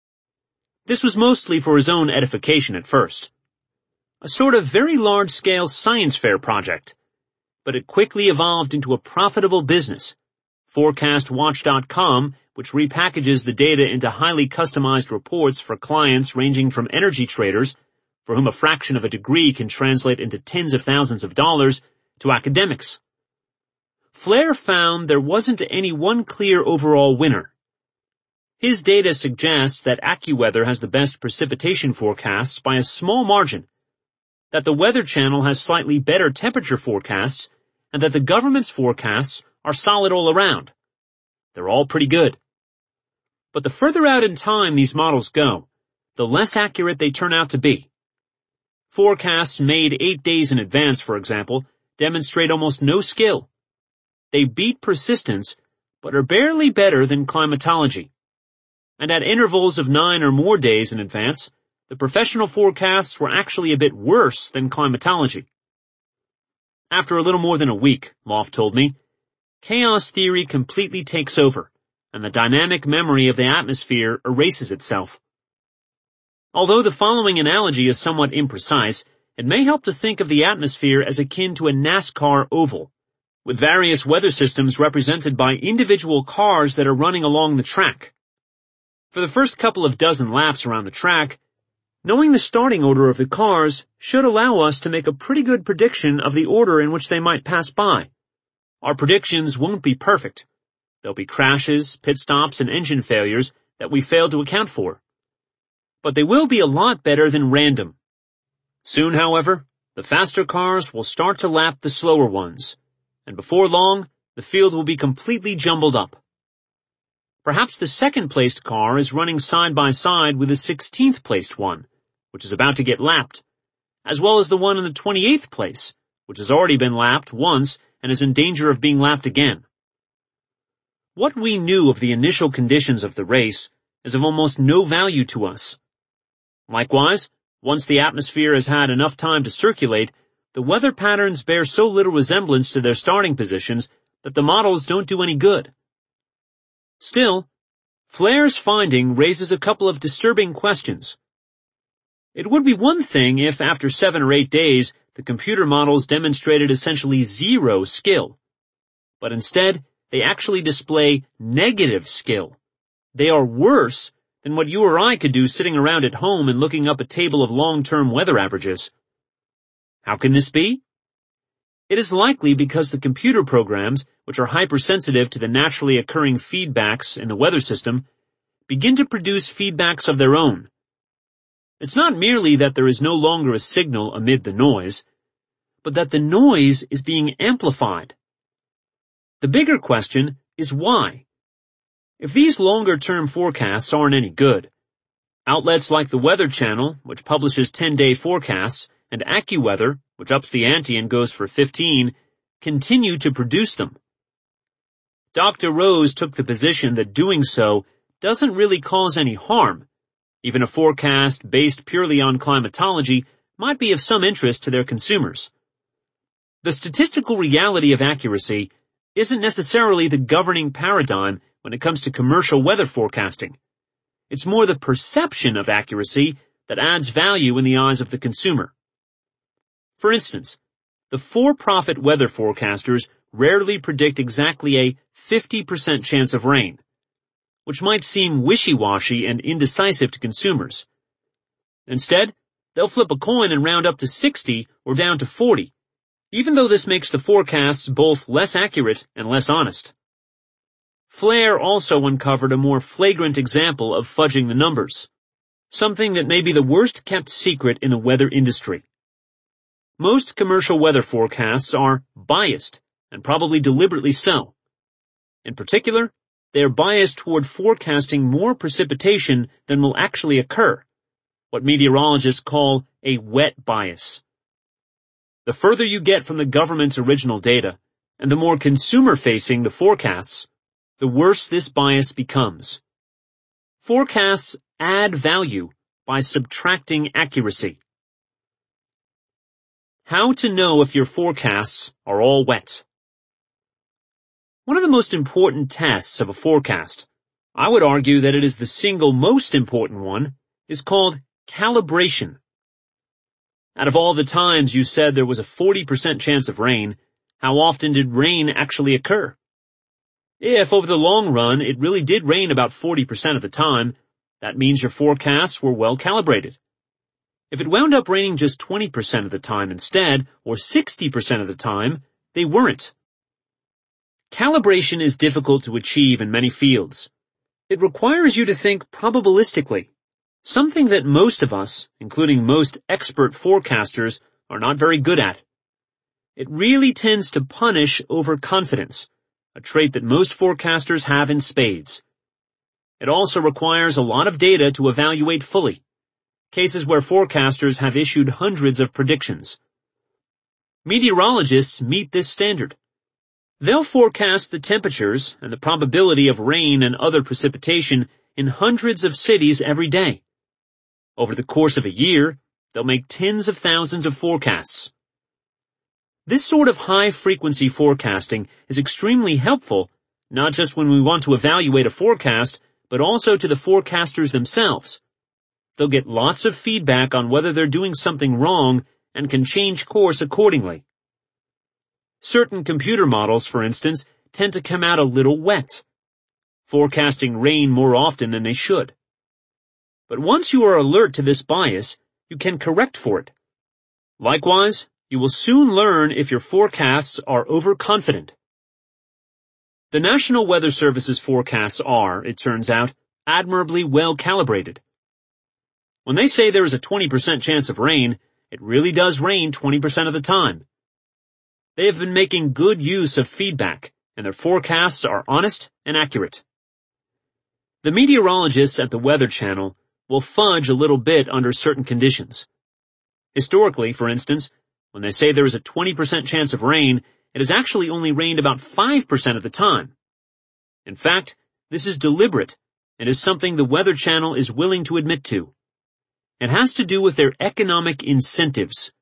This was mostly for his own edification at first. A sort of very large-scale science fair project. But it quickly evolved into a profitable business. ForecastWatch.com, which repackages the data into highly customized reports for clients ranging from energy traders, for whom a fraction of a degree can translate into tens of thousands of dollars, to academics. Flair found there wasn't any one clear overall winner. His data suggests that AccuWeather has the best precipitation forecasts by a small margin, that the Weather Channel has slightly better temperature forecasts, and that the government's forecasts are solid all around. They're all pretty good. But the further out in time these models go, the less accurate they turn out to be. Forecasts made 8 days in advance, for example, demonstrate almost no skill. They beat persistence, but are barely better than climatology. And at intervals of 9 or more days in advance, the professional forecasts were actually a bit worse than climatology. After a little more than a week, Loft told me, chaos theory completely takes over, and the dynamic memory of the atmosphere erases itself. Although the following analogy is somewhat imprecise, it may help to think of the atmosphere as akin to a NASCAR oval, with various weather systems represented by individual cars that are running along the track. For the first couple of dozen laps around the track, knowing the starting order of the cars should allow us to make a pretty good prediction of the order in which they might pass by. Our predictions won't be perfect. There'll be crashes, pit stops, and engine failures that we fail to account for. But they will be a lot better than random. Soon, however, the faster cars will start to lap the slower ones, and before long, the field will be completely jumbled up. Perhaps the second-placed car is running side by side with the 16th-placed one, which is about to get lapped, as well as the one in the 28th place, which has already been lapped once and is in danger of being lapped again. What we knew of the initial conditions of the race is of almost no value to us. Likewise, once the atmosphere has had enough time to circulate, the weather patterns bear so little resemblance to their starting positions that the models don't do any good. Still, Flair's finding raises a couple of disturbing questions. It would be one thing if, after 7 or 8 days, the computer models demonstrated essentially zero skill. But instead, they actually display negative skill. They are worse than what you or I could do sitting around at home and looking up a table of long-term weather averages. How can this be? It is likely because the computer programs, which are hypersensitive to the naturally occurring feedbacks in the weather system, begin to produce feedbacks of their own. It's not merely that there is no longer a signal amid the noise, but that the noise is being amplified. The bigger question is why. If these longer-term forecasts aren't any good, outlets like the Weather Channel, which publishes 10-day forecasts, and AccuWeather, which ups the ante and goes for 15, continue to produce them. Dr. Rose took the position that doing so doesn't really cause any harm. Even a forecast based purely on climatology might be of some interest to their consumers. The statistical reality of accuracy isn't necessarily the governing paradigm when it comes to commercial weather forecasting. It's more the perception of accuracy that adds value in the eyes of the consumer. For instance, the for-profit weather forecasters rarely predict exactly a 50% chance of rain, which might seem wishy-washy and indecisive to consumers. Instead, they'll flip a coin and round up to 60 or down to 40, even though this makes the forecasts both less accurate and less honest. Flair also uncovered a more flagrant example of fudging the numbers, something that may be the worst-kept secret in the weather industry. Most commercial weather forecasts are biased, and probably deliberately so. In particular, they are biased toward forecasting more precipitation than will actually occur, what meteorologists call a wet bias. The further you get from the government's original data, and the more consumer-facing the forecasts, the worse this bias becomes. Forecasts add value by subtracting accuracy. How to know if your forecasts are all wet. One of the most important tests of a forecast, I would argue that it is the single most important one, is called calibration. Out of all the times you said there was a 40% chance of rain, how often did rain actually occur? If, over the long run, it really did rain about 40% of the time, that means your forecasts were well calibrated. If it wound up raining just 20% of the time instead, or 60% of the time, they weren't. Calibration is difficult to achieve in many fields. It requires you to think probabilistically, something that most of us, including most expert forecasters, are not very good at. It really tends to punish overconfidence, a trait that most forecasters have in spades. It also requires a lot of data to evaluate fully, cases where forecasters have issued hundreds of predictions. Meteorologists meet this standard. They'll forecast the temperatures and the probability of rain and other precipitation in hundreds of cities every day. Over the course of a year, they'll make tens of thousands of forecasts. This sort of high-frequency forecasting is extremely helpful, not just when we want to evaluate a forecast, but also to the forecasters themselves. They'll get lots of feedback on whether they're doing something wrong and can change course accordingly. Certain computer models, for instance, tend to come out a little wet, forecasting rain more often than they should. But once you are alert to this bias, you can correct for it. Likewise, you will soon learn if your forecasts are overconfident. The National Weather Service's forecasts are, it turns out, admirably well calibrated. When they say there is a 20% chance of rain, it really does rain 20% of the time. They have been making good use of feedback, and their forecasts are honest and accurate. The meteorologists at the Weather Channel will fudge a little bit under certain conditions. Historically, for instance, when they say there is a 20% chance of rain, it has actually only rained about 5% of the time. In fact, this is deliberate and is something the Weather Channel is willing to admit to. It has to do with their economic incentives.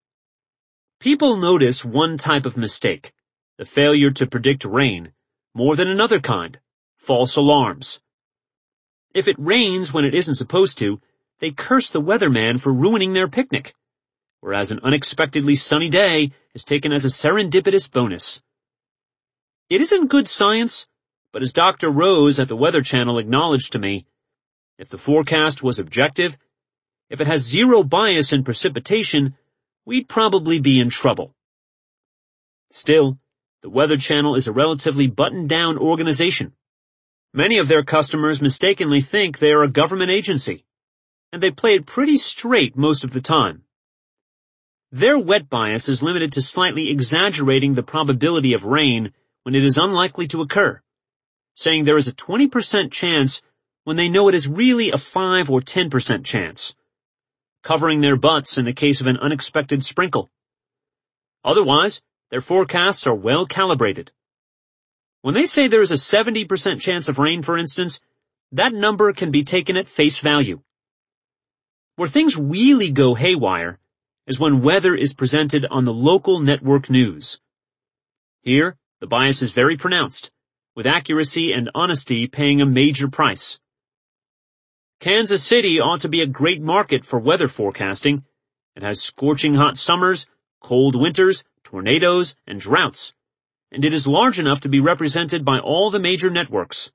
People notice one type of mistake, the failure to predict rain, more than another kind, false alarms. If it rains when it isn't supposed to, they curse the weatherman for ruining their picnic, whereas an unexpectedly sunny day is taken as a serendipitous bonus. It isn't good science, but as Dr. Rose at the Weather Channel acknowledged to me, if the forecast was objective, if it has zero bias in precipitation, we'd probably be in trouble. Still, the Weather Channel is a relatively buttoned-down organization. Many of their customers mistakenly think they are a government agency, and they play it pretty straight most of the time. Their wet bias is limited to slightly exaggerating the probability of rain when it is unlikely to occur, saying there is a 20% chance when they know it is really a 5 or 10% chance, covering their butts in the case of an unexpected sprinkle. Otherwise, their forecasts are well calibrated. When they say there is a 70% chance of rain, for instance, that number can be taken at face value. Where things really go haywire is when weather is presented on the local network news. Here, the bias is very pronounced, with accuracy and honesty paying a major price. Kansas City ought to be a great market for weather forecasting. It has scorching hot summers, cold winters, tornadoes, and droughts, and it is large enough to be represented by all the major networks.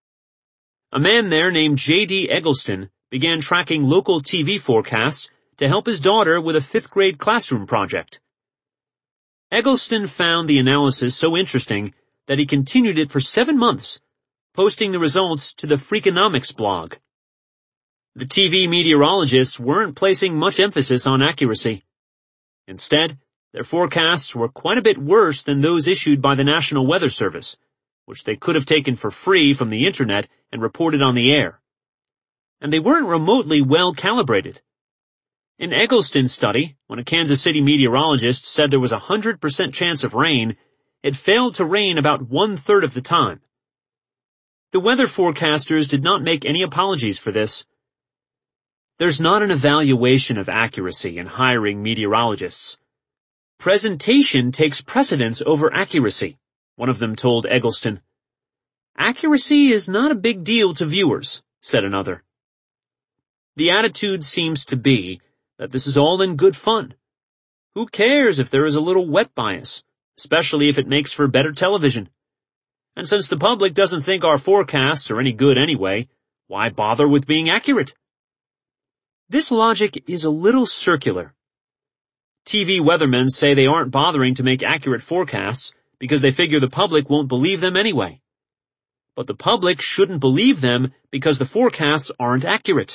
A man there named J.D. Eggleston began tracking local TV forecasts to help his daughter with a 5th grade classroom project. Eggleston found the analysis so interesting that he continued it for 7 months, posting the results to the Freakonomics blog. The TV meteorologists weren't placing much emphasis on accuracy. Instead, their forecasts were quite a bit worse than those issued by the National Weather Service, which they could have taken for free from the internet and reported on the air. And they weren't remotely well calibrated. In Eggleston's study, when a Kansas City meteorologist said there was a 100% chance of rain, it failed to rain about 1/3 of the time. The weather forecasters did not make any apologies for this. There's not an evaluation of accuracy in hiring meteorologists. Presentation takes precedence over accuracy, one of them told Eggleston. Accuracy is not a big deal to viewers, said another. The attitude seems to be that this is all in good fun. Who cares if there is a little wet bias, especially if it makes for better television? And since the public doesn't think our forecasts are any good anyway, why bother with being accurate? This logic is a little circular. TV weathermen say they aren't bothering to make accurate forecasts because they figure the public won't believe them anyway. But the public shouldn't believe them because the forecasts aren't accurate.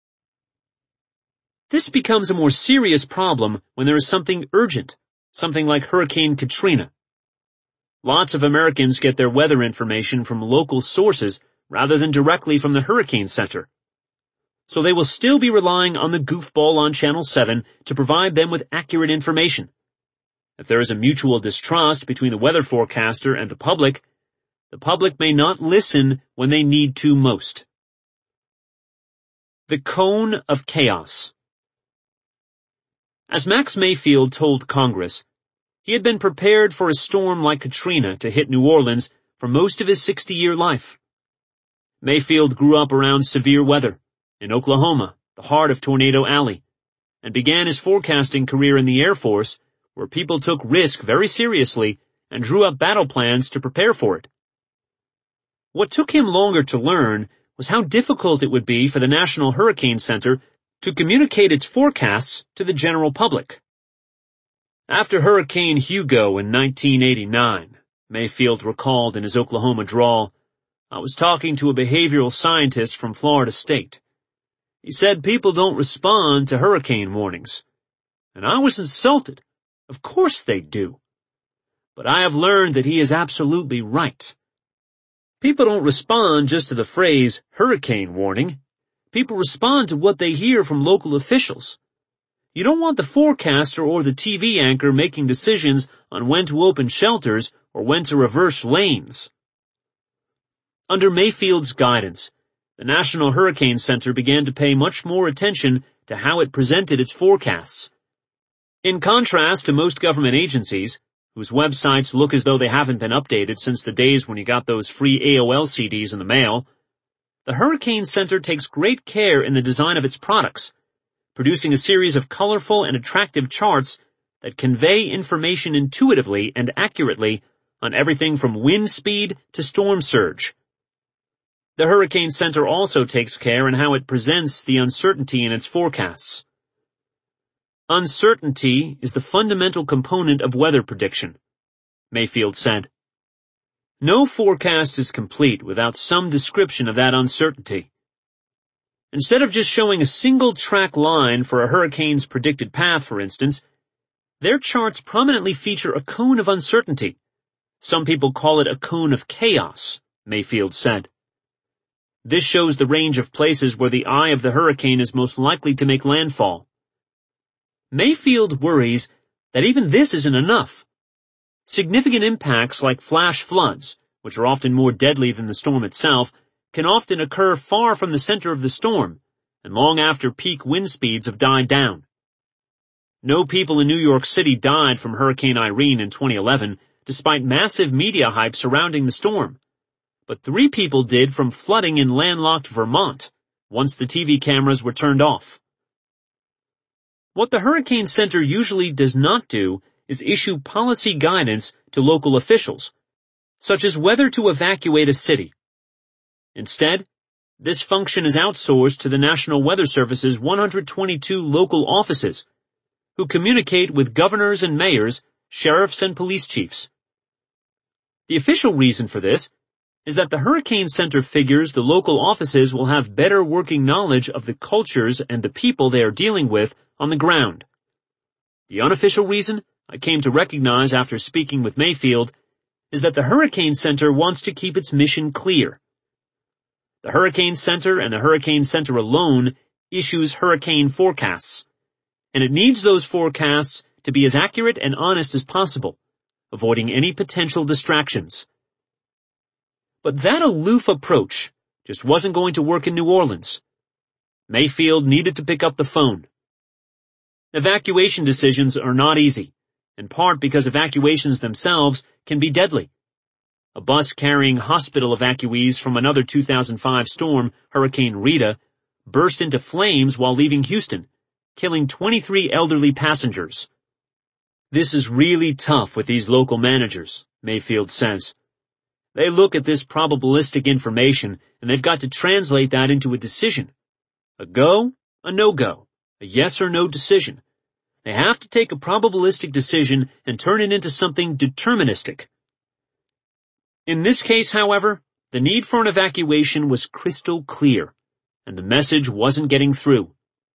This becomes a more serious problem when there is something urgent, something like Hurricane Katrina. Lots of Americans get their weather information from local sources rather than directly from the Hurricane Center. So they will still be relying on the goofball on Channel 7 to provide them with accurate information. If there is a mutual distrust between the weather forecaster and the public may not listen when they need to most. The Cone of Chaos. As Max Mayfield told Congress, he had been prepared for a storm like Katrina to hit New Orleans for most of his 60-year life. Mayfield grew up around severe weather in Oklahoma, the heart of Tornado Alley, and began his forecasting career in the Air Force, where people took risk very seriously and drew up battle plans to prepare for it. What took him longer to learn was how difficult it would be for the National Hurricane Center to communicate its forecasts to the general public. After Hurricane Hugo in 1989, Mayfield recalled in his Oklahoma drawl, I was talking to a behavioral scientist from Florida State. He said people don't respond to hurricane warnings. And I was insulted. Of course they do. But I have learned that he is absolutely right. People don't respond just to the phrase hurricane warning. People respond to what they hear from local officials. You don't want the forecaster or the TV anchor making decisions on when to open shelters or when to reverse lanes. Under Mayfield's guidance, the National Hurricane Center began to pay much more attention to how it presented its forecasts. In contrast to most government agencies, whose websites look as though they haven't been updated since the days when you got those free AOL CDs in the mail, the Hurricane Center takes great care in the design of its products, producing a series of colorful and attractive charts that convey information intuitively and accurately on everything from wind speed to storm surge. The Hurricane Center also takes care in how it presents the uncertainty in its forecasts. Uncertainty is the fundamental component of weather prediction, Mayfield said. No forecast is complete without some description of that uncertainty. Instead of just showing a single track line for a hurricane's predicted path, for instance, their charts prominently feature a cone of uncertainty. Some people call it a cone of chaos, Mayfield said. This shows the range of places where the eye of the hurricane is most likely to make landfall. Mayfield worries that even this isn't enough. Significant impacts like flash floods, which are often more deadly than the storm itself, can often occur far from the center of the storm and long after peak wind speeds have died down. No people in New York City died from Hurricane Irene in 2011, despite massive media hype surrounding the storm. But 3 people did from flooding in landlocked Vermont, once the TV cameras were turned off. What the Hurricane Center usually does not do is issue policy guidance to local officials, such as whether to evacuate a city. Instead, this function is outsourced to the National Weather Service's 122 local offices, who communicate with governors and mayors, sheriffs and police chiefs. The official reason for this is that the Hurricane Center figures the local offices will have better working knowledge of the cultures and the people they are dealing with on the ground. The unofficial reason I came to recognize after speaking with Mayfield is that the Hurricane Center wants to keep its mission clear. The Hurricane Center and the Hurricane Center alone issues hurricane forecasts, and it needs those forecasts to be as accurate and honest as possible, avoiding any potential distractions. But that aloof approach just wasn't going to work in New Orleans. Mayfield needed to pick up the phone. Evacuation decisions are not easy, in part because evacuations themselves can be deadly. A bus carrying hospital evacuees from another 2005 storm, Hurricane Rita, burst into flames while leaving Houston, killing 23 elderly passengers. This is really tough with these local managers, Mayfield says. They look at this probabilistic information and they've got to translate that into a decision. A go, a no-go, a yes or no decision. They have to take a probabilistic decision and turn it into something deterministic. In this case, however, the need for an evacuation was crystal clear, and the message wasn't getting through.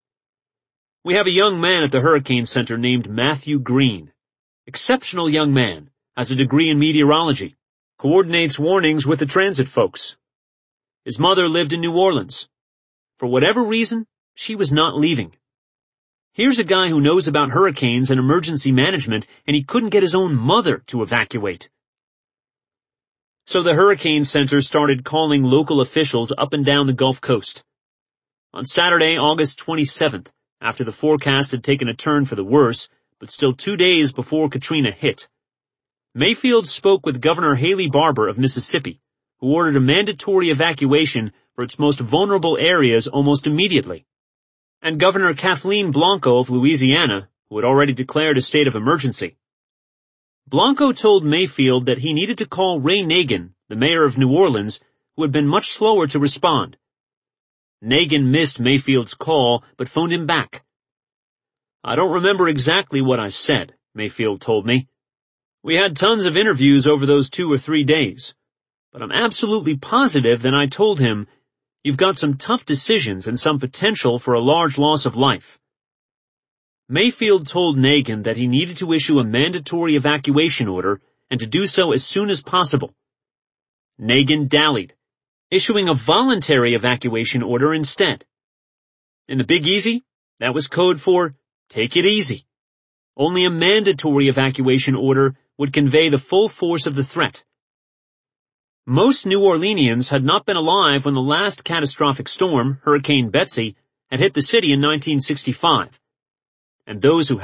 We have a young man at the Hurricane Center named Matthew Green. Exceptional young man, has a degree in meteorology, coordinates warnings with the transit folks. His mother lived in New Orleans. For whatever reason, she was not leaving. Here's a guy who knows about hurricanes and emergency management, and he couldn't get his own mother to evacuate. So the Hurricane Center started calling local officials up and down the Gulf Coast. On Saturday, August 27th, after the forecast had taken a turn for the worse, but still 2 days before Katrina hit, Mayfield spoke with Governor Haley Barbour of Mississippi, who ordered a mandatory evacuation for its most vulnerable areas almost immediately, and Governor Kathleen Blanco of Louisiana, who had already declared a state of emergency. Blanco told Mayfield that he needed to call Ray Nagin, the mayor of New Orleans, who had been much slower to respond. Nagin missed Mayfield's call, but phoned him back. I don't remember exactly what I said, Mayfield told me. We had tons of interviews over those 2 or 3 days, but I'm absolutely positive that I told him, you've got some tough decisions and some potential for a large loss of life. Mayfield told Nagin that he needed to issue a mandatory evacuation order and to do so as soon as possible. Nagin dallied, issuing a voluntary evacuation order instead. In the Big Easy, that was code for take it easy. Only a mandatory evacuation order would convey the full force of the threat. Most New Orleanians had not been alive when the last catastrophic storm, Hurricane Betsy, had hit the city in 1965. And those who